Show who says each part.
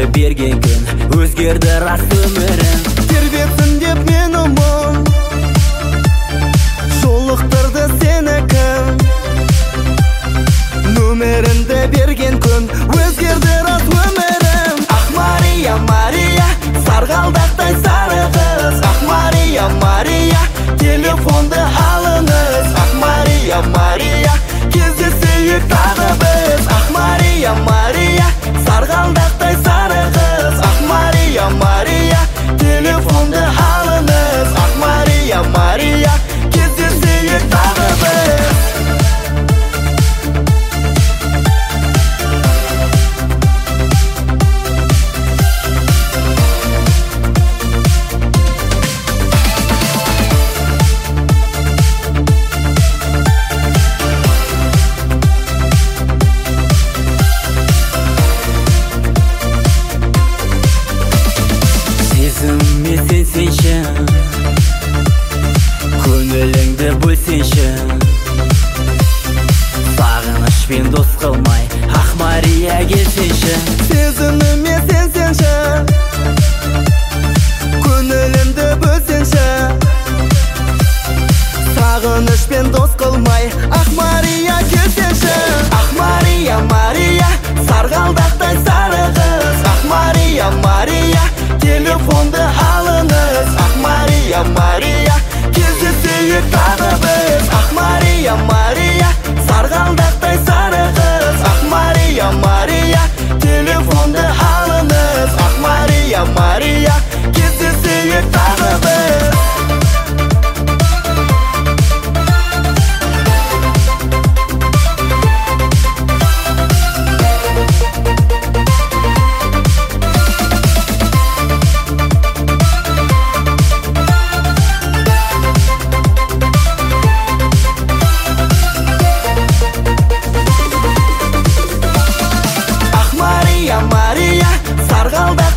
Speaker 1: берген күн өзгерді рас өмірің.
Speaker 2: Тербетсін деп мен ұмын, жолықтырды сені кім. Нөміріңді берген күн өзгерді рас өмірім. Ах Мария, Мария, сарғалдақтай сары қыз. Ах Мария, Мария, телефонды алыңыз. Ах Мария, Мария, кездесейік тағы біз. Ах Мария, Мария, сарғалдақтай сары қыз. Ах Мария, Мария, телефонды алыңыз. Ах Мария, Мария, кездесейік тағы біз.
Speaker 1: Сезімме сенсенші, көңіліңді бөлсенші. Сағынышпен дос қылмай, ах Мария келсенші.
Speaker 2: Сезіміме сенсенші, көңілімді бөлсенші. Сағынышпен дос қылмай, ах Мария келсенші. Ах Мария, Мария, сарғалдақтай сары қыз. Ах Мария, Мария, телефонды алыңыз. Ах Мария, Мария, кездесейік тағы біз. Ах Мария, Мария, сарғалдақтай сары қыз. Ах Мария, Мария, телефонды алыңыз. Ах Мария, Мария, кездесейік тағы біз. Мария, сарғалдақ